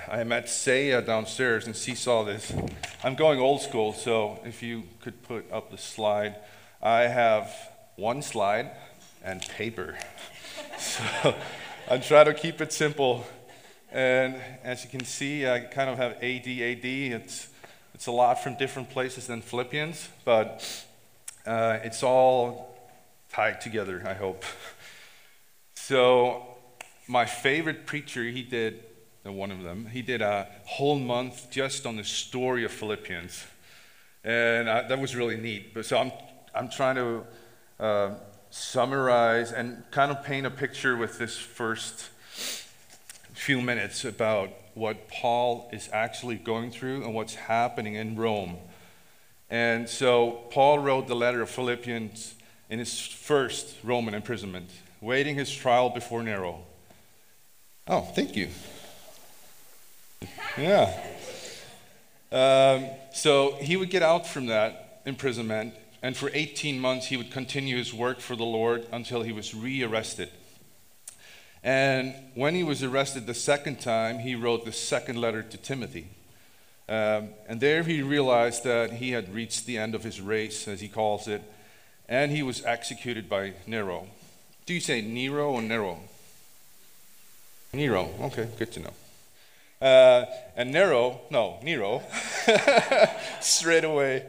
I met Saya downstairs, and she saw this. I'm going old school, so if you could put up the slide. I have one slide and paper. So I'm trying to keep it simple. And as you can see, I kind of have ADAD. It's a lot from different places than Philippians, but it's all tied together, I hope. So my favorite preacher, he did a whole month just on the story of Philippians, and that was really neat. But so I'm trying to summarize and kind of paint a picture with this first few minutes about what Paul is actually going through and what's happening in Rome. And so Paul wrote the letter of Philippians in his first Roman imprisonment, waiting his trial before Nero. Oh, thank you. Yeah. So he would get out from that imprisonment, and for 18 months he would continue his work for the Lord until he was rearrested. And when he was arrested the second time, he wrote the second letter to Timothy. And there he realized that he had reached the end of his race, as he calls it, and he was executed by Nero. Do you say Nero or Nero? Nero, okay, good to know. And Nero, straight away.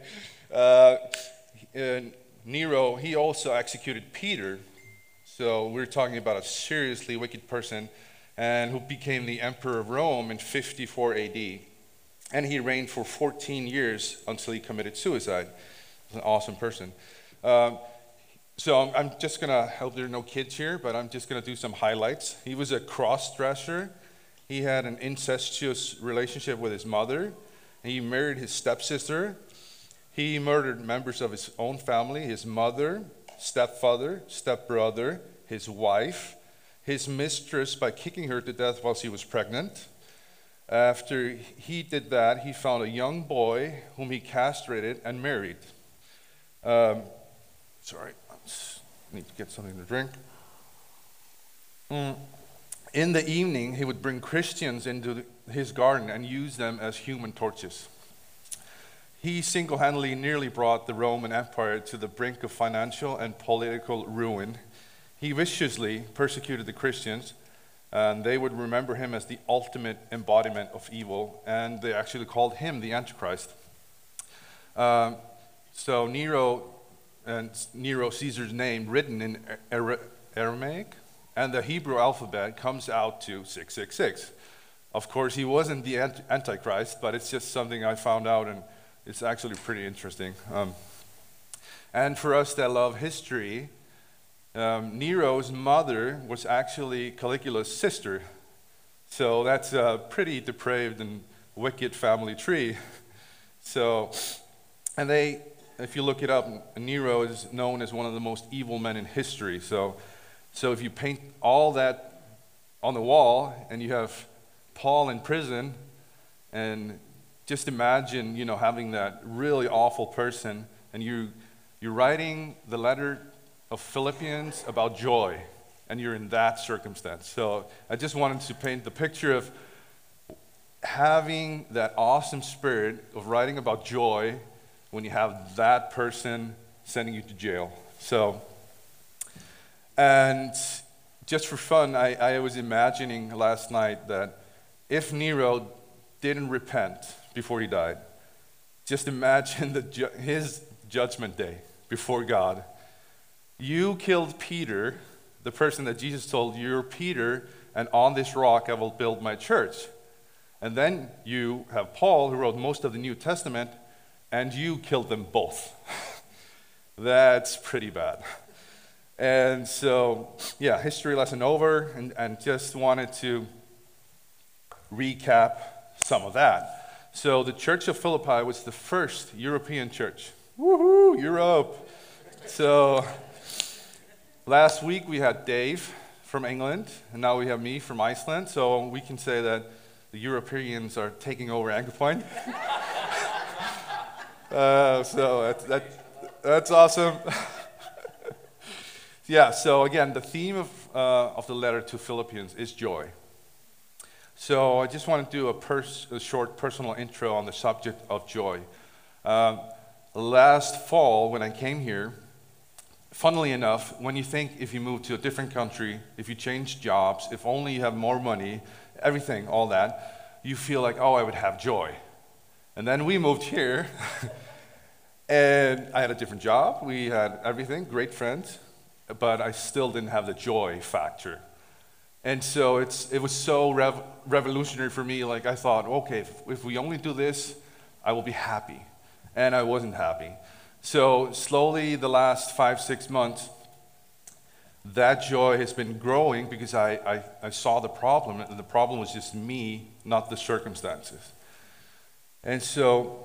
Nero, he also executed Peter. So we're talking about a seriously wicked person, and who became the emperor of Rome in 54 AD. And he reigned for 14 years until he committed suicide. He was an awesome person. So I'm just going to, I hope there are no kids here, but I'm just going to do some highlights. He was a cross-dresser. He had an incestuous relationship with his mother. He married his stepsister. He murdered members of his own family, his mother, stepfather, stepbrother, his wife, his mistress by kicking her to death while she was pregnant. After he did that, he found a young boy whom he castrated and married. Sorry, I need to get something to drink. In the evening, he would bring Christians into his garden and use them as human torches. He single-handedly nearly brought the Roman Empire to the brink of financial and political ruin. He viciously persecuted the Christians, and they would remember him as the ultimate embodiment of evil, and they actually called him the Antichrist. So Nero Caesar's name, written in Aramaic, and the Hebrew alphabet comes out to 666. Of course, he wasn't the Antichrist, but it's just something I found out, and it's actually pretty interesting. And for us that love history, Nero's mother was actually Caligula's sister. So that's a pretty depraved and wicked family tree. So, and if you look it up, Nero is known as one of the most evil men in history. So if you paint all that on the wall and you have Paul in prison, and just imagine, having that really awful person, and you're writing the letter of Philippians about joy, and you're in that circumstance. So I just wanted to paint the picture of having that awesome spirit of writing about joy when you have that person sending you to jail. So, and just for fun, I was imagining last night that if Nero didn't repent before he died, just imagine his judgment day before God. You killed Peter, the person that Jesus told, "You're Peter, and on this rock I will build my church." And then you have Paul, who wrote most of the New Testament, and you killed them both. That's pretty bad. And so, yeah, history lesson over, and just wanted to recap some of that. So the Church of Philippi was the first European church. Woohoo, Europe! So last week we had Dave from England, and now we have me from Iceland. So we can say that the Europeans are taking over Anchor Point. So that's awesome. Yeah, so again, the theme of the letter to Philippians is joy. So I just want to do a short personal intro on the subject of joy. Last fall, when I came here, funnily enough, when you think if you move to a different country, if you change jobs, if only you have more money, everything, all that, you feel like, oh, I would have joy. And then we moved here, and I had a different job. We had everything, great friends, but I still didn't have the joy factor. And so it was so revolutionary for me. Like I thought, okay, if we only do this, I will be happy. And I wasn't happy. So slowly, the last 5-6 months, that joy has been growing because I saw the problem, and the problem was just me, not the circumstances. And so,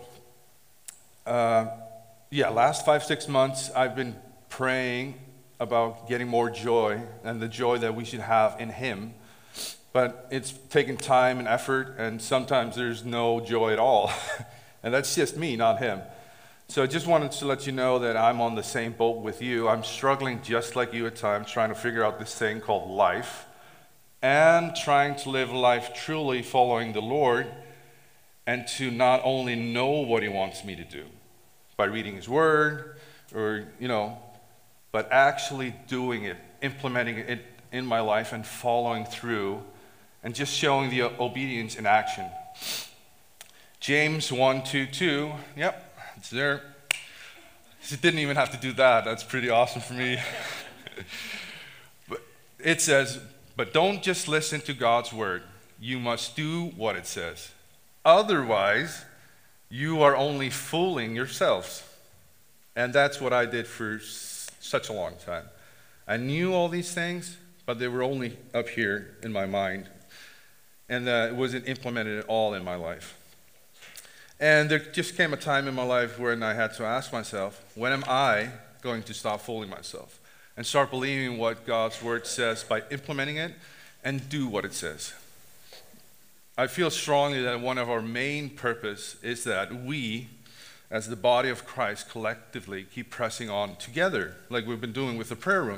last 5-6 months, I've been praying about getting more joy and the joy that we should have in Him. But it's taken time and effort, and sometimes there's no joy at all. And that's just me, not Him. So I just wanted to let you know that I'm on the same boat with you. I'm struggling just like you at times, trying to figure out this thing called life, and trying to live life truly following the Lord, and to not only know what He wants me to do by reading His Word, or, but actually doing it, implementing it in my life and following through, and just showing the obedience in action. James 1:2, yep, it's there. It didn't even have to do that. That's pretty awesome for me. But it says, but don't just listen to God's word. You must do what it says. Otherwise, you are only fooling yourselves. And that's what I did for such a long time. I knew all these things, but they were only up here in my mind. And it wasn't implemented at all in my life. And there just came a time in my life when I had to ask myself, when am I going to stop fooling myself and start believing what God's word says by implementing it and do what it says? I feel strongly that one of our main purpose is that we, as the body of Christ, collectively keep pressing on together, like we've been doing with the prayer room.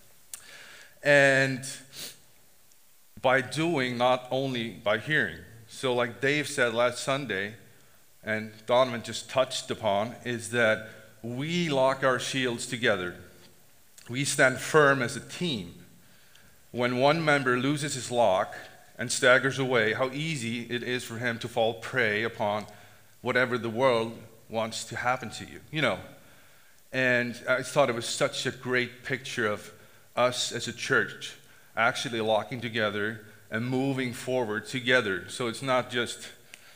And by doing, not only by hearing. So like Dave said last Sunday, and Donovan just touched upon, is that we lock our shields together. We stand firm as a team. When one member loses his lock and staggers away, how easy it is for him to fall prey upon whatever the world wants to happen to you, And I thought it was such a great picture of us as a church actually locking together and moving forward together. So it's not just,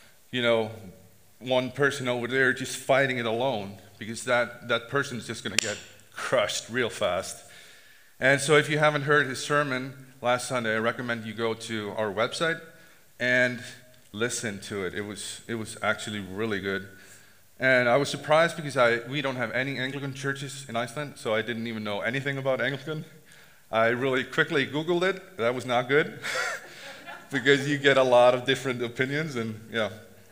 one person over there just fighting it alone, because that person is just going to get crushed real fast. And so if you haven't heard his sermon last Sunday, I recommend you go to our website and listen to it. It was actually really good. And I was surprised because we don't have any Anglican churches in Iceland, so I didn't even know anything about Anglican. I really quickly Googled it. That was not good because you get a lot of different opinions, and yeah.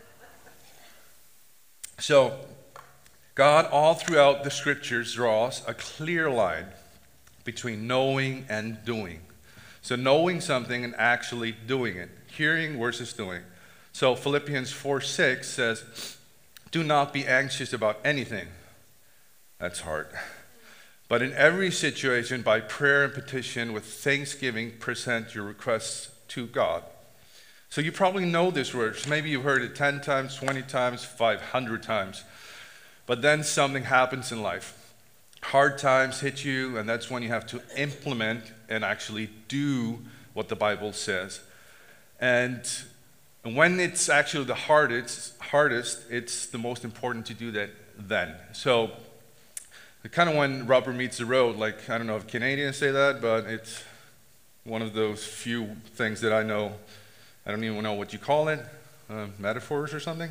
So, God all throughout the scriptures draws a clear line between knowing and doing. So knowing something and actually doing it. Hearing versus doing. So Philippians 4:6 says, do not be anxious about anything. That's hard. But in every situation, by prayer and petition, with thanksgiving, present your requests to God. So you probably know this verse. Maybe you've heard it 10 times, 20 times, 500 times. But then something happens in life. Hard times hit you, and that's when you have to implement and actually do what the Bible says. And when it's actually the hardest, it's the most important to do that then. So kind of when rubber meets the road, like, I don't know if Canadians say that, but it's one of those few things that I know. I don't even know what you call it, metaphors or something?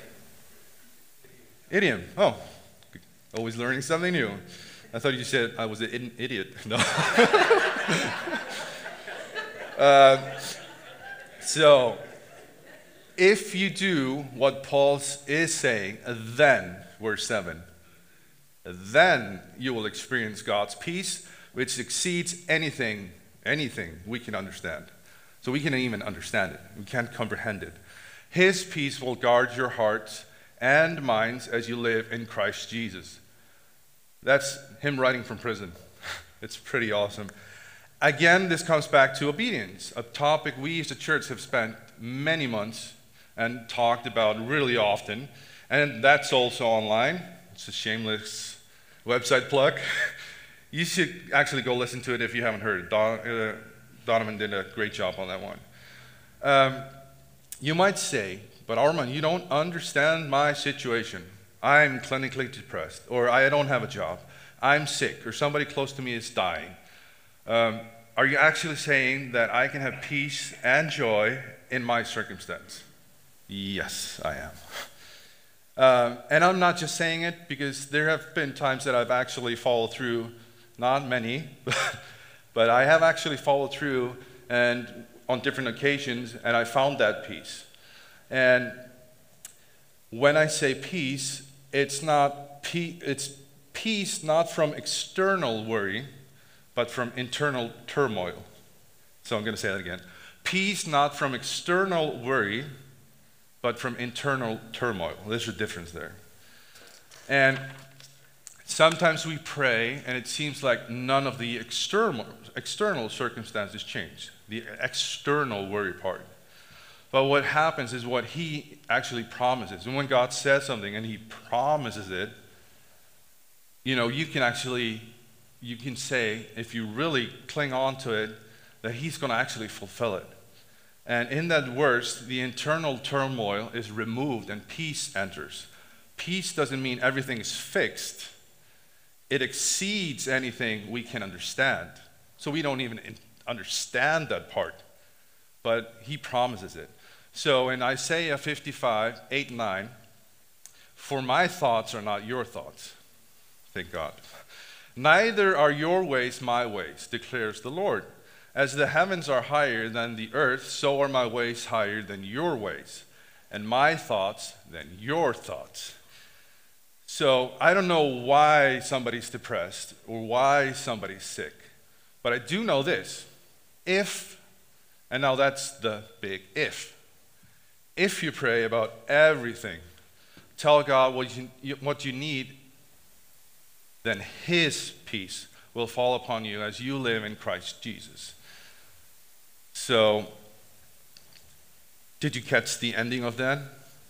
Idiom. Oh, always learning something new. I thought you said I was an idiot. No. So, if you do what Paul is saying, then, verse 7, then you will experience God's peace, which exceeds anything we can understand. So we can't even understand it. We can't comprehend it. His peace will guard your hearts and minds as you live in Christ Jesus. That's him writing from prison. It's pretty awesome. Again, this comes back to obedience, a topic we as a church have spent many months and talked about really often. And that's also online. It's a shameless website plug. You should actually go listen to it if you haven't heard it. Donovan did a great job on that one. You might say, but Armand, you don't understand my situation. I'm clinically depressed, or I don't have a job. I'm sick, or somebody close to me is dying. Are you actually saying that I can have peace and joy in my circumstance? Yes, I am. And I'm not just saying it because there have been times that I've actually followed through, not many, but I have actually followed through and on different occasions, and I found that peace. And when I say peace, it's peace not from external worry, but from internal turmoil. So I'm going to say that again. Peace not from external worry, but from internal turmoil. There's a difference there. And sometimes we pray, and it seems like none of the external circumstances change, the external worry part. But what happens is what he actually promises. And when God says something and he promises it, you can say, if you really cling on to it, that he's going to actually fulfill it. And in that verse, the internal turmoil is removed and peace enters. Peace doesn't mean everything is fixed. It exceeds anything we can understand. So we don't even understand that part, but he promises it. So in Isaiah 55, 8 and 9, for my thoughts are not your thoughts. Thank God. Neither are your ways my ways, declares the Lord. As the heavens are higher than the earth, so are my ways higher than your ways, and my thoughts than your thoughts. So I don't know why somebody's depressed or why somebody's sick, but I do know this. If, and now that's the big if you pray about everything, tell God what you need, then his peace will fall upon you as you live in Christ Jesus. So, did you catch the ending of that?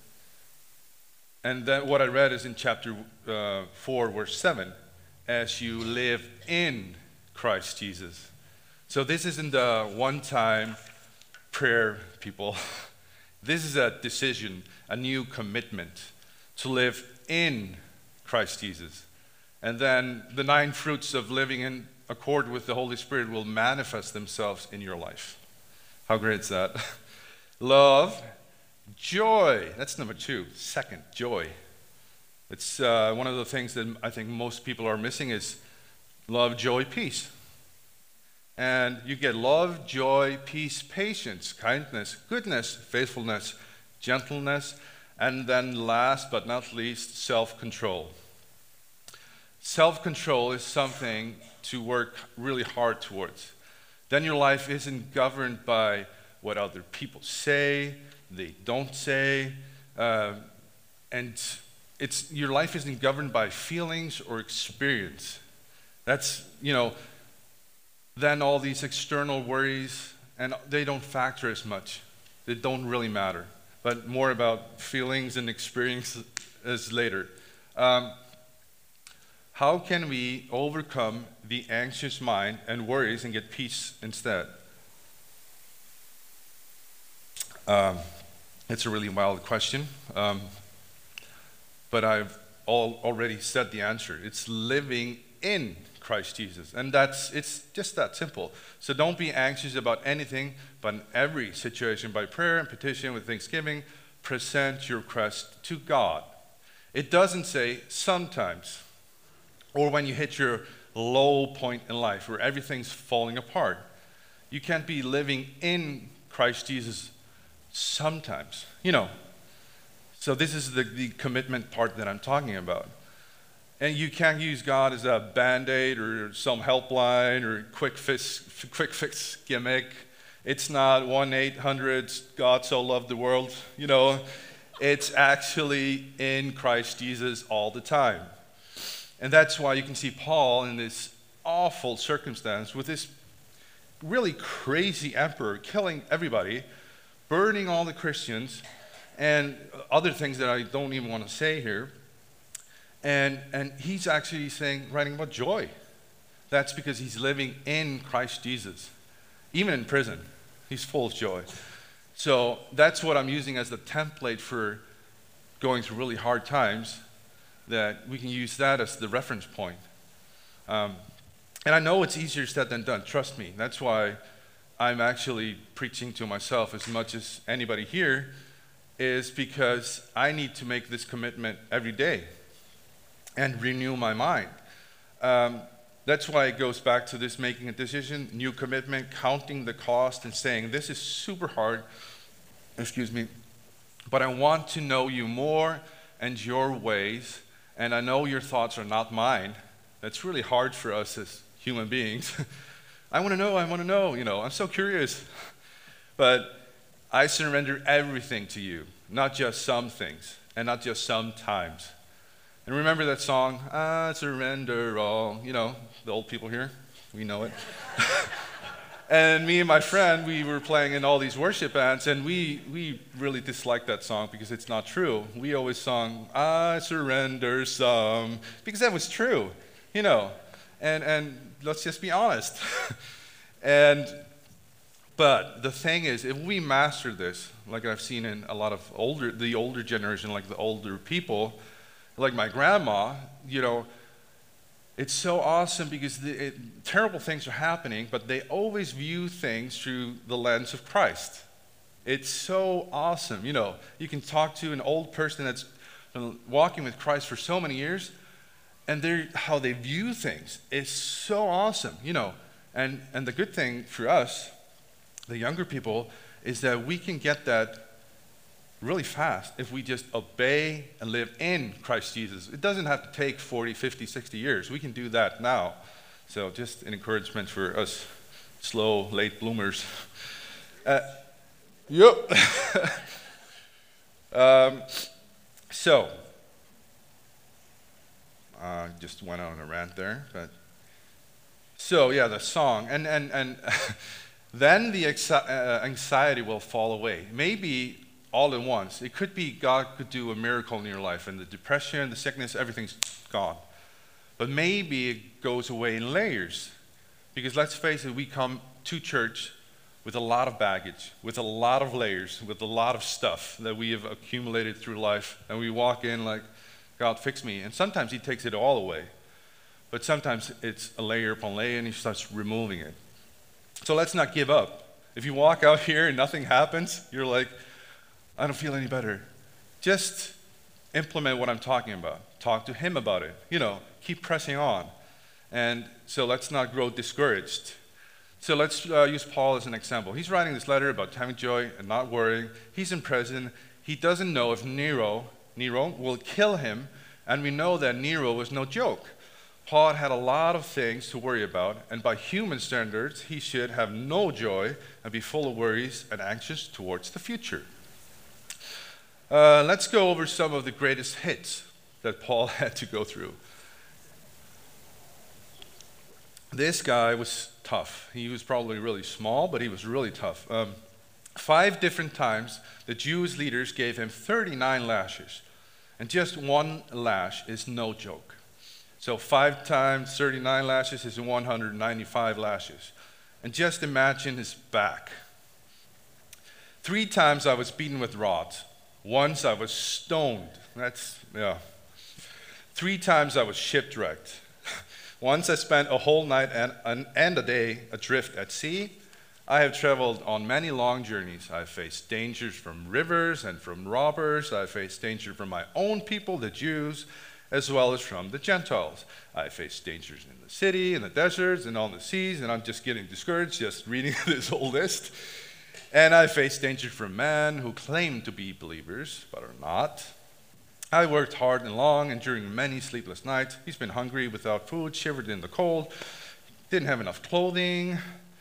And then what I read is in chapter 4, verse 7, as you live in Christ Jesus. So this isn't a one-time prayer, people. This is a decision, a new commitment to live in Christ Jesus. And then the 9 fruits of living in accord with the Holy Spirit will manifest themselves in your life. How great is that? Love, joy. That's number 2. Second, joy. It's one of the things that I think most people are missing is love, joy, peace. And you get love, joy, peace, patience, kindness, goodness, faithfulness, gentleness, and then last but not least, self-control. Self-control is something to work really hard towards. Then your life isn't governed by what other people say, they don't say, and your life isn't governed by feelings or experience. That's, then all these external worries, and they don't factor as much. They don't really matter, but more about feelings and experiences later. How can we overcome the anxious mind and worries and get peace instead? It's a really wild question, but I've already said the answer. It's living in Christ Jesus, and it's just that simple. So don't be anxious about anything, but in every situation, by prayer and petition with thanksgiving, present your request to God. It doesn't say sometimes, or when you hit your low point in life where everything's falling apart. You can't be living in Christ Jesus sometimes, So this is the commitment part that I'm talking about. And you can't use God as a Band-Aid or some helpline or quick fix gimmick. It's not 1-800 God so loved the world, It's actually in Christ Jesus all the time. And that's why you can see Paul in this awful circumstance with this really crazy emperor killing everybody, burning all the Christians, and other things that I don't even want to say here. And he's actually writing about joy. That's because he's living in Christ Jesus. Even in prison, he's full of joy. So that's what I'm using as the template for going through really hard times, that we can use that as the reference point. And I know it's easier said than done, trust me. That's why I'm actually preaching to myself as much as anybody here, is because I need to make this commitment every day and renew my mind. That's why it goes back to this making a decision, new commitment, counting the cost and saying, this is super hard, but I want to know you more and your ways, and I know your thoughts are not mine. That's really hard for us as human beings. I want to know, I'm so curious. But I surrender everything to you, not just some things, and not just sometimes. And remember that song, I surrender all, the old people here, we know it. And me and my friend, we were playing in all these worship bands, and we really disliked that song because it's not true. We always sung, I surrender some, because that was true, and let's just be honest. But the thing is, if we master this, like I've seen in a lot of the older generation, like the older people, like my grandma, it's so awesome because terrible things are happening, but they always view things through the lens of Christ. It's so awesome. You can talk to an old person that's been walking with Christ for so many years, and how they view things is so awesome, And the good thing for us, the younger people, is that we can get that really fast if we just obey and live in Christ Jesus. It doesn't have to take 40, 50, 60 years. We can do that now. So just an encouragement for us slow, late bloomers. So, just went on a rant there. So yeah, the song. And then the anxiety will fall away. Maybe all at once. It could be God could do a miracle in your life, and the depression, the sickness, everything's gone. But maybe it goes away in layers. Because let's face it, we come to church with a lot of baggage, with a lot of layers, with a lot of stuff that we have accumulated through life. And we walk in like, God, fix me. And sometimes he takes it all away. But sometimes it's a layer upon layer, and he starts removing it. So let's not give up. If you walk out here and nothing happens, you're like, I don't feel any better. Just implement what I'm talking about. Talk to him about it. Keep pressing on. And so let's not grow discouraged. So let's use Paul as an example. He's writing this letter about having joy and not worrying. He's in prison. He doesn't know if Nero will kill him. And we know that Nero was no joke. Paul had a lot of things to worry about. And by human standards, he should have no joy and be full of worries and anxious towards the future. Let's go over some of the greatest hits that Paul had to go through. This guy was tough. He was probably really small, but he was really tough. 5 different times, the Jewish leaders gave him 39 lashes. And just one lash is no joke. So 5 times 39 lashes is 195 lashes. And just imagine his back. 3 times I was beaten with rods. Once I was stoned. 3 times I was shipwrecked. Once I spent a whole night and a day adrift at sea. I have traveled on many long journeys. I have faced dangers from rivers and from robbers. I have faced danger from my own people, the Jews, as well as from the Gentiles. I have faced dangers in the city, in the deserts, and on the seas, and I'm just getting discouraged just reading this whole list. And I faced danger from men who claim to be believers, but are not. I worked hard and long, and during many sleepless nights. He's been hungry, without food, shivered in the cold, didn't have enough clothing.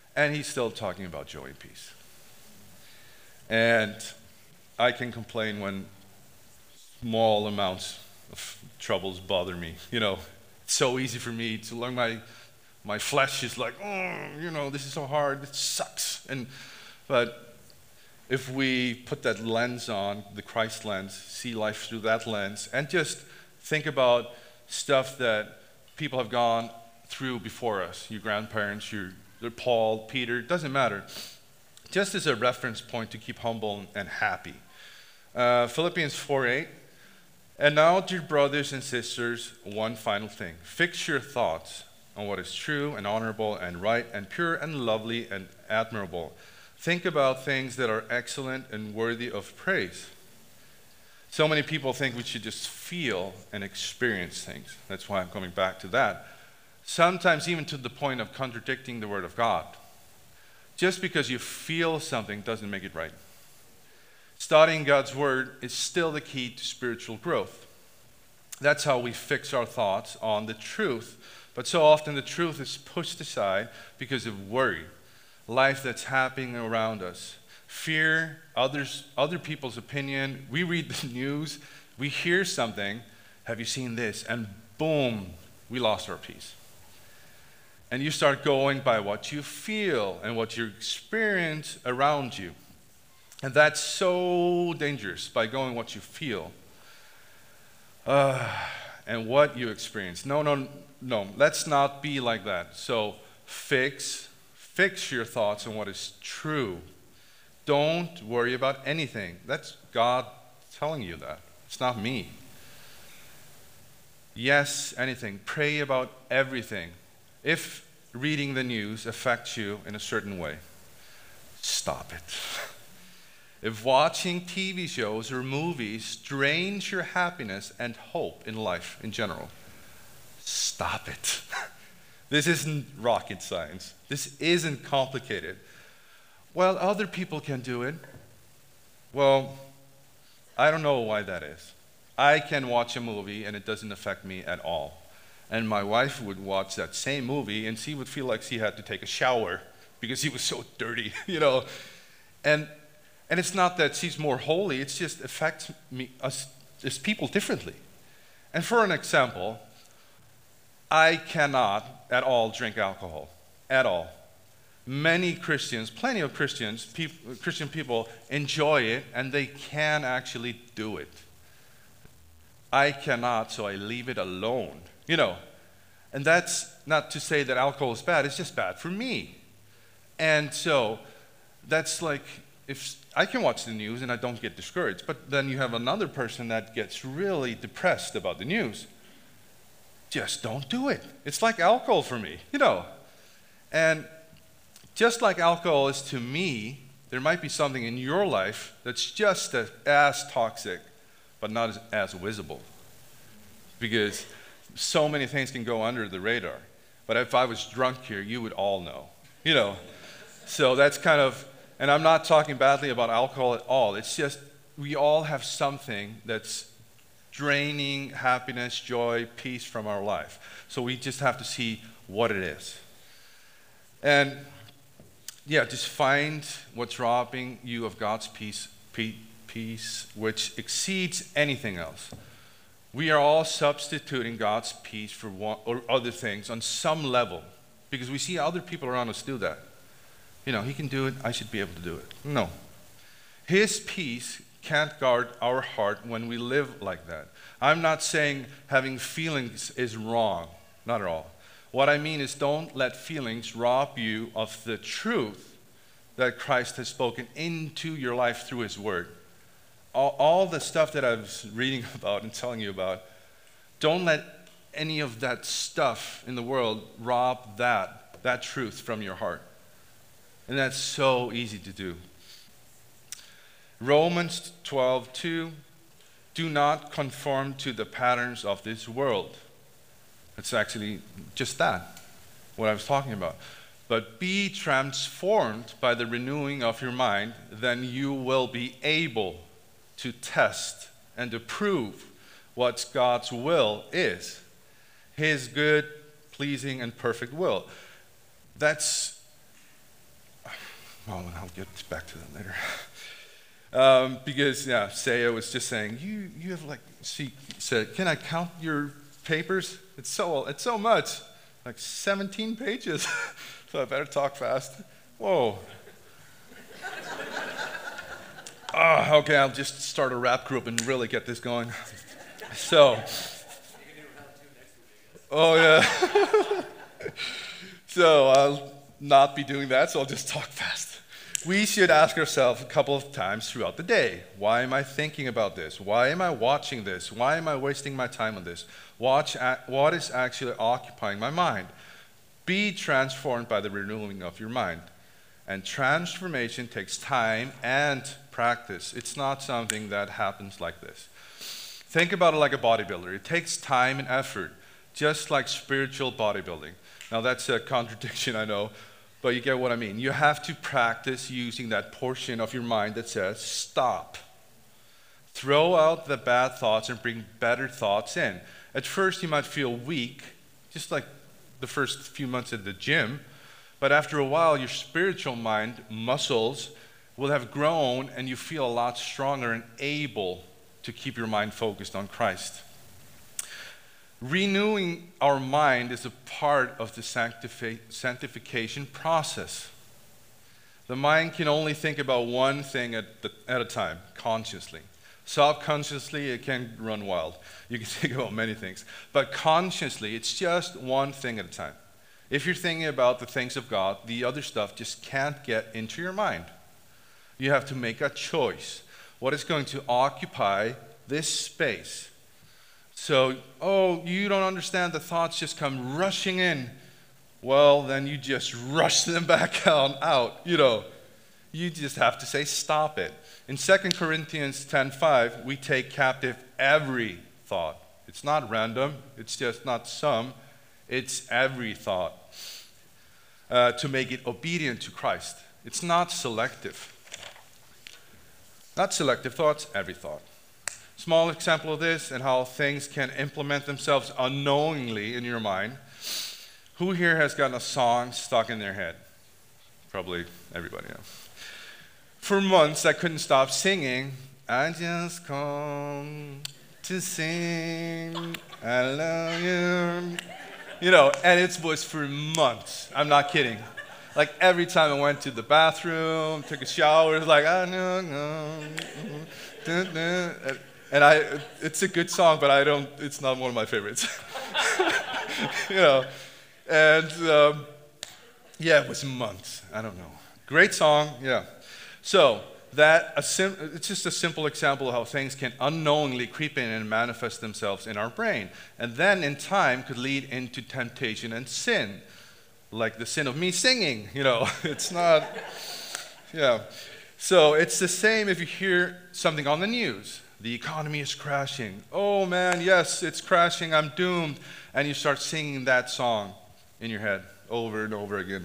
And he's still talking about joy and peace. And I can complain when small amounts of troubles bother me. It's so easy for me to learn my flesh is like, this is so hard, it sucks. But if we put that lens on, the Christ lens, see life through that lens, and just think about stuff that people have gone through before us, your grandparents, Paul, Peter, it doesn't matter. Just as a reference point to keep humble and happy. Philippians 4:8. And now, dear brothers and sisters, one final thing. Fix your thoughts on what is true and honorable and right and pure and lovely and admirable. Think about things that are excellent and worthy of praise. So many people think we should just feel and experience things. That's why I'm coming back to that. Sometimes even to the point of contradicting the Word of God. Just because you feel something doesn't make it right. Studying God's Word is still the key to spiritual growth. That's how we fix our thoughts on the truth. But so often the truth is pushed aside because of worry, life that's happening around us, fear, other people's opinion. We read the news, we hear something, have you seen this? And boom, we lost our peace. And you start going by what you feel and what you experience around you. And that's so dangerous, by going what you feel and what you experience. No, let's not be like that. So fix your thoughts on what is true. Don't worry about anything. That's God telling you that. It's not me. Yes, anything. Pray about everything. If reading the news affects you in a certain way, stop it. If watching TV shows or movies drains your happiness and hope in life in general, stop it. This isn't rocket science. This isn't complicated. Well, other people can do it. Well, I don't know why that is. I can watch a movie and it doesn't affect me at all. And my wife would watch that same movie and she would feel like she had to take a shower because he was so dirty, And it's not that she's more holy, it just affects us as people differently. And for an example, I cannot at all drink alcohol, at all. Many Christians, plenty of Christians, Christian people enjoy it and they can actually do it. I cannot, so I leave it alone, And that's not to say that alcohol is bad, it's just bad for me. And so that's like, if I can watch the news and I don't get discouraged, but then you have another person that gets really depressed about the news. Just don't do it. It's like alcohol for me, And just like alcohol is to me, there might be something in your life that's just as toxic, but not as visible. Because so many things can go under the radar. But if I was drunk here, you would all know, So that's kind of, and I'm not talking badly about alcohol at all. It's just we all have something that's draining happiness, joy, peace from our life. So we just have to see what it is. And just find what's robbing you of God's peace, which exceeds anything else. We are all substituting God's peace for one or other things on some level because we see other people around us do that. He can do it, I should be able to do it. No. His peace can't guard our heart when we live like that. I'm not saying having feelings is wrong, not at all. What I mean is don't let feelings rob you of the truth that Christ has spoken into your life through His Word. All the stuff that I was reading about and telling you about, don't let any of that stuff in the world rob that truth from your heart. And that's so easy to do. Romans 12:2, do not conform to the patterns of this world. It's actually just that, what I was talking about. But be transformed by the renewing of your mind, then you will be able to test and approve what God's will is. His good, pleasing, and perfect will. That's Oh, and I'll get back to that later. Because, yeah, Saya was just saying, you have like, she said, can I count your papers? It's so much, like 17 pages. So I better talk fast. Whoa. Okay, I'll just start a rap group and really get this going. So, oh yeah. So I'll not be doing that, so I'll just talk fast. We should ask ourselves a couple of times throughout the day, why am I thinking about this? Why am I watching this? Why am I wasting my time on this? What is actually occupying my mind? Be transformed by the renewing of your mind. And transformation takes time and practice. It's not something that happens like this. Think about it like a bodybuilder. It takes time and effort, just like spiritual bodybuilding. Now that's a contradiction, I know, but you get what I mean. You have to practice using that portion of your mind that says, stop. Throw out the bad thoughts and bring better thoughts in. At first you might feel weak, just like the first few months at the gym, but after a while your spiritual mind muscles will have grown and you feel a lot stronger and able to keep your mind focused on Christ. Renewing our mind is a part of the sanctification process. The mind can only think about one thing at a time, consciously. Subconsciously, it can run wild. You can think about many things. But consciously, it's just one thing at a time. If you're thinking about the things of God, the other stuff just can't get into your mind. You have to make a choice. What is going to occupy this space? So, you don't understand, the thoughts just come rushing in. Well, then you just rush them back out. You just have to say, stop it. In 2 Corinthians 10:5, we take captive every thought. It's not random, it's just not some, it's every thought. To make it obedient to Christ. It's not selective. Not selective thoughts, every thought. Small example of this and how things can implement themselves unknowingly in your mind. Who here has gotten a song stuck in their head? Probably everybody. Yeah. For months, I couldn't stop singing. I just come to sing, I love you. And it was for months. I'm not kidding. Like every time I went to the bathroom, took a shower, it was like, I know. And it's a good song, but it's not one of my favorites. And it was months. I don't know. Great song, yeah. So it's just a simple example of how things can unknowingly creep in and manifest themselves in our brain. And then in time could lead into temptation and sin. Like the sin of me singing, it's not, yeah. So it's the same if you hear something on the news. The economy is crashing. Oh man, yes, it's crashing, I'm doomed. And you start singing that song in your head over and over again.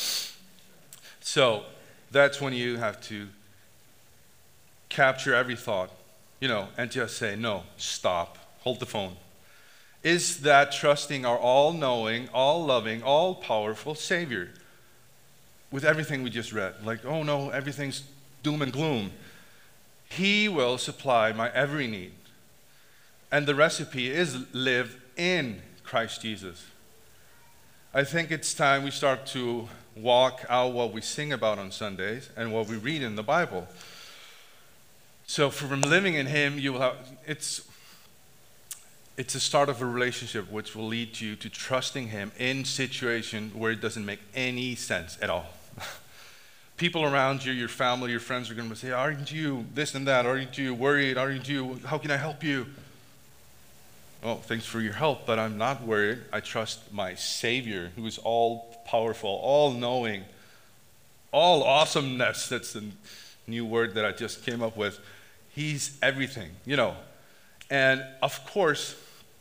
So that's when you have to capture every thought, and just say, no, stop, hold the phone. Is that trusting our all-knowing, all-loving, all-powerful Savior with everything we just read. Like, oh no, everything's doom and gloom. He will supply my every need. And the recipe is live in Christ Jesus. I think it's time we start to walk out what we sing about on Sundays and what we read in the Bible. So from living in Him, you will have, it's a start of a relationship which will lead you to trusting Him in situations where it doesn't make any sense at all. People around you, your family, your friends are going to say, aren't you this and that? Aren't you worried? Aren't you, how can I help you? Well, thanks for your help, but I'm not worried. I trust my Savior, who is all powerful, all knowing, all awesomeness. That's the new word that I just came up with. He's everything, And of course,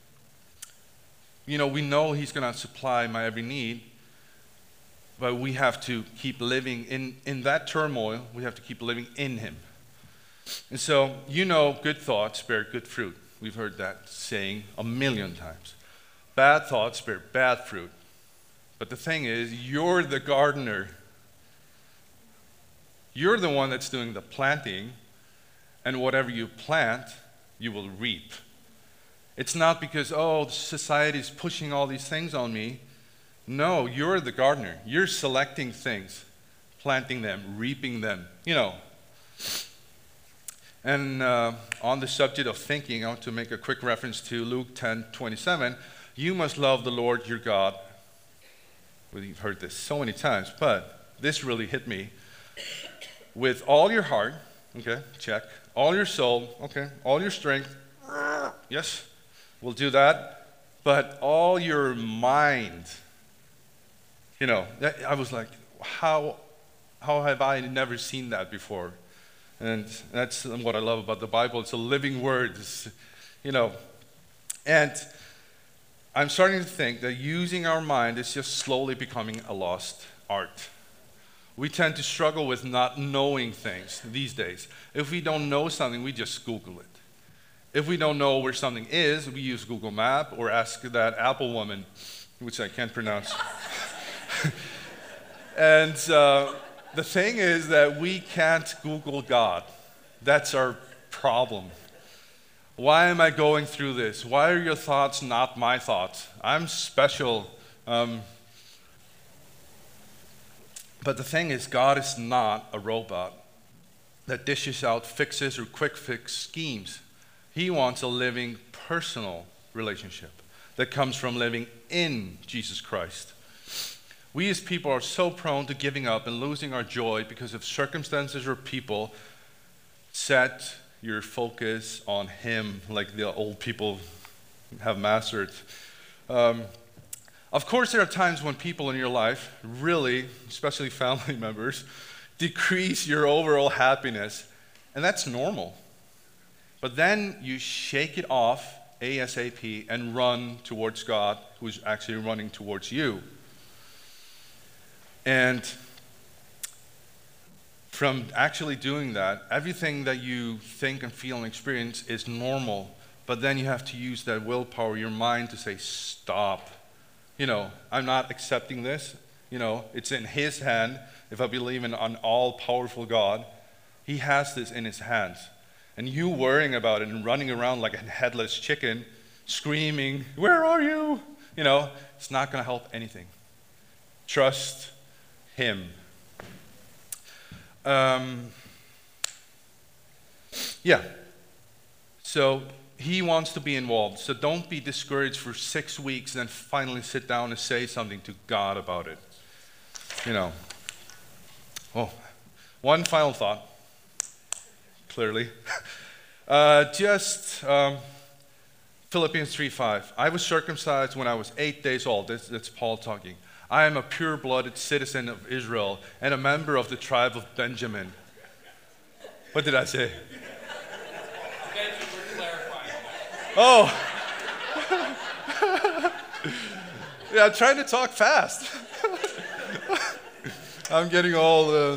we know He's going to supply my every need, but we have to keep living in that turmoil. We have to keep living in Him. And so, good thoughts bear good fruit. We've heard that saying a million times. Bad thoughts bear bad fruit. But the thing is, you're the gardener. You're the one that's doing the planting, and whatever you plant, you will reap. It's not because, oh, society is pushing all these things on me. No, you're the gardener. You're selecting things, planting them, reaping them, And on the subject of thinking, I want to make a quick reference to Luke 10:27. You must love the Lord your God. We've heard this so many times, but this really hit me. With all your heart, okay, check. All your soul, okay. All your strength, yes, we'll do that. But all your mind, I was like, how have I never seen that before? And that's what I love about the Bible. It's a living word, And I'm starting to think that using our mind is just slowly becoming a lost art. We tend to struggle with not knowing things these days. If we don't know something, we just Google it. If we don't know where something is, we use Google Map or ask that Apple woman, which I can't pronounce. And the thing is that we can't Google God. That's our problem. Why am I going through this? Why are your thoughts not my thoughts? I'm special. But the thing is, God is not a robot that dishes out fixes or quick fix schemes. He wants a living, personal relationship that comes from living in Jesus Christ. We as people are so prone to giving up and losing our joy because of circumstances or people. Set your focus on Him, like the old people have mastered. Of course, there are times when people in your life, really, especially family members, decrease your overall happiness, and that's normal. But then you shake it off ASAP and run towards God, who's actually running towards you. And from actually doing that, everything that you think and feel and experience is normal, but then you have to use that willpower, your mind, to say, stop. I'm not accepting this. It's in His hand. If I believe in an all-powerful God, He has this in His hands. And you worrying about it and running around like a headless chicken, screaming, where are you? It's not going to help anything. Trust Him. So He wants to be involved. So don't be discouraged for 6 weeks and then finally sit down and say something to God about it. One final thought, clearly. Philippians 3:5. I was circumcised when I was 8 days old. That's Paul talking. I am a pure-blooded citizen of Israel and a member of the tribe of Benjamin. What did I say? Thank you for clarifying. Oh. Yeah, I'm trying to talk fast. I'm getting all,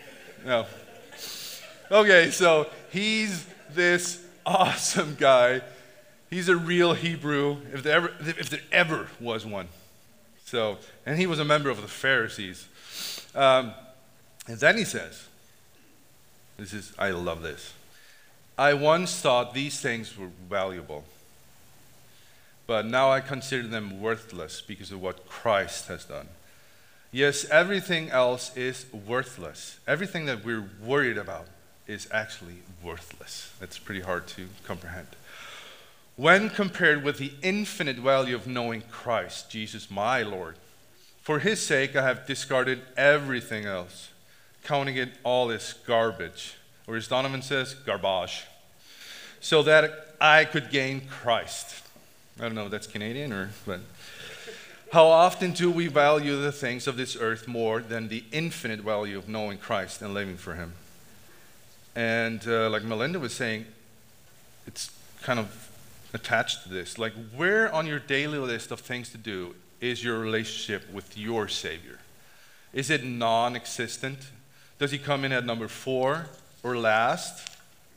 Okay, so he's this awesome guy. He's a real Hebrew, if there ever was one. So, and he was a member of the Pharisees. And then he says, I love this. I once thought these things were valuable, but now I consider them worthless because of what Christ has done. Yes, everything else is worthless. Everything that we're worried about is actually worthless. That's pretty hard to comprehend. When compared with the infinite value of knowing Christ, Jesus my Lord, for His sake I have discarded everything else, counting it all as garbage, or as Donovan says, garbage, so that I could gain Christ. I don't know if that's Canadian but how often do we value the things of this earth more than the infinite value of knowing Christ and living for Him? And like Melinda was saying, it's kind of attached to this. Like, where on your daily list of things to do is your relationship with your Savior? Is it non-existent? Does He come in at number 4 or last?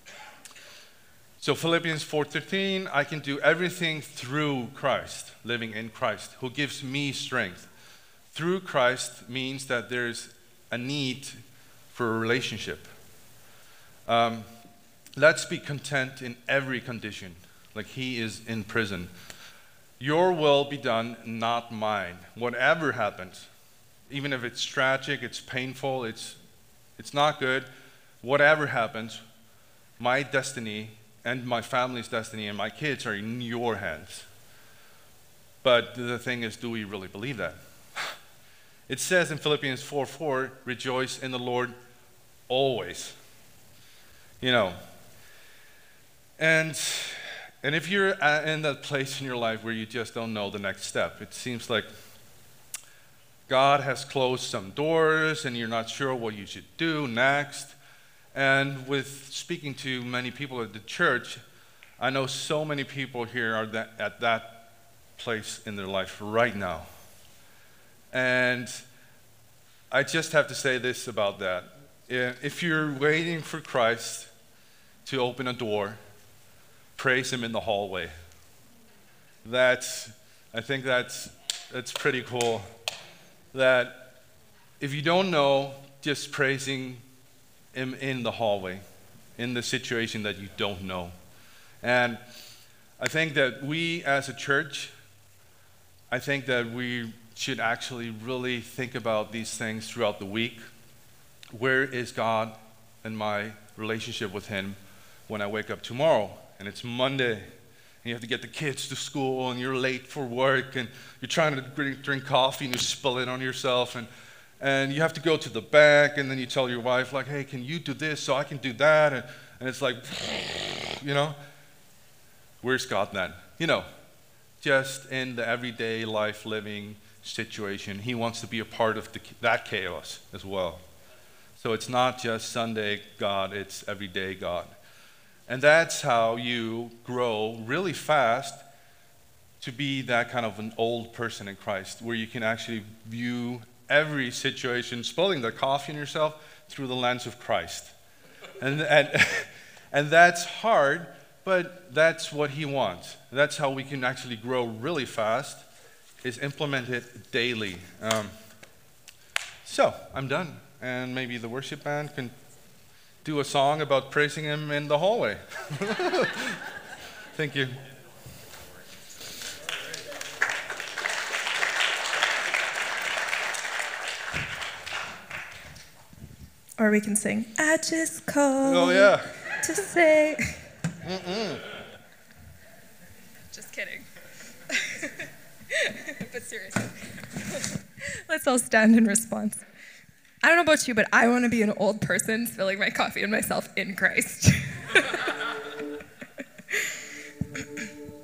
So Philippians 4:13, I can do everything through Christ, living in Christ, who gives me strength. Through Christ means that there's a need for a relationship. Let's be content in every condition, like he is in prison. Your will be done, not mine. Whatever happens, even if it's tragic, it's painful, it's not good, whatever happens, my destiny and my family's destiny and my kids are in your hands. But the thing is, do we really believe that? It says in Philippians 4:4, rejoice in the Lord always. You know, and if you're in that place in your life where you just don't know the next step, it seems like God has closed some doors and you're not sure what you should do next. And with speaking to many people at the church, I know so many people here are at that place in their life right now. And I just have to say this about that. If you're waiting for Christ to open a door, praise him in the hallway. I think that's pretty cool. That if you don't know, just praising him in the hallway, in the situation that you don't know. And I think that we as a church, I think that we should actually really think about these things throughout the week. Where is God and my relationship with him when I wake up tomorrow and it's Monday and you have to get the kids to school and you're late for work and you're trying to drink coffee and you spill it on yourself and you have to go to the bank and then you tell your wife like, hey, can you do this so I can do that? And it's like, you know, where's God then? You know, just in the everyday life living situation, he wants to be a part of that chaos as well. So it's not just Sunday God, it's everyday God. And that's how you grow really fast to be that kind of an old person in Christ, where you can actually view every situation, spilling the coffee on yourself, through the lens of Christ. And that's hard, but that's what he wants. That's how we can actually grow really fast, is implement it daily. So I'm done. And maybe the worship band can do a song about praising him in the hallway. Thank you. Or we can sing, I just called Oh, yeah. to say. Just kidding. But seriously. Let's all stand in response. I don't know about you, but I want to be an old person spilling my coffee on myself in Christ.